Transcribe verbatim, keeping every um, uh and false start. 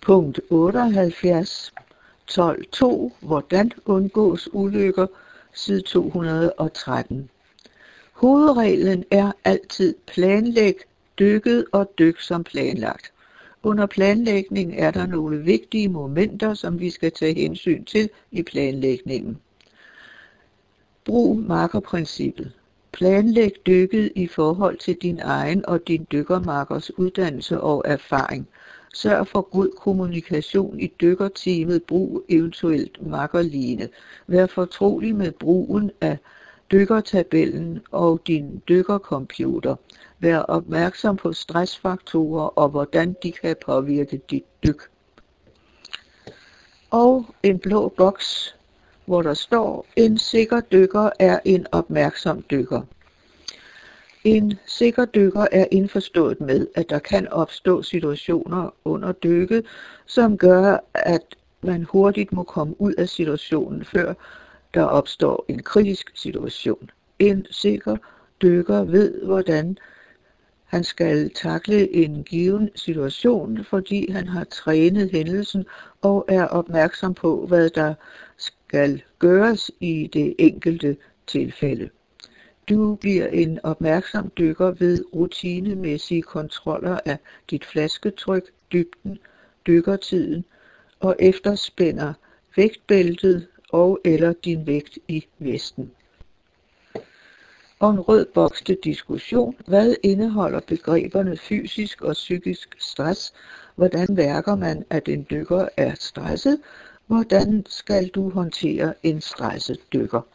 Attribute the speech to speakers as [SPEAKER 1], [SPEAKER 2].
[SPEAKER 1] Punkt otteoghalvfjerds tolv punkt to Hvordan undgås ulykker, side to hundrede og tretten. Hovedreglen er altid planlæg dykket og dyk som planlagt. Under planlægning er der nogle vigtige momenter, som vi skal tage hensyn til i planlægningen. Brug makkerprincippet. Planlæg dykket i forhold til din egen og din dykkermakkers uddannelse og erfaring. Sørg for god kommunikation i dykkerteamet. Brug eventuelt makkerline. Vær fortrolig med brugen af dykkertabellen og din dykkercomputer. Vær opmærksom på stressfaktorer og hvordan de kan påvirke dit dyk. Og en blå boks, hvor der står, en sikker dykker er en opmærksom dykker. En sikker dykker er indforstået med, at der kan opstå situationer under dykket, som gør, at man hurtigt må komme ud af situationen, før der opstår en kritisk situation. En sikker dykker ved, hvordan han skal takle en given situation, fordi han har trænet hændelsen og er opmærksom på, hvad der skal gøres i det enkelte tilfælde. Du bliver en opmærksom dykker ved rutinemæssige kontroller af dit flasketryk, dybden, dykkertiden og efterspænder vægtbæltet og eller din vægt i vesten. Og en rød boks til diskussion. Hvad indeholder begreberne fysisk og psykisk stress? Hvordan mærker man, at en dykker er stresset? Hvordan skal du håndtere en stresset dykker?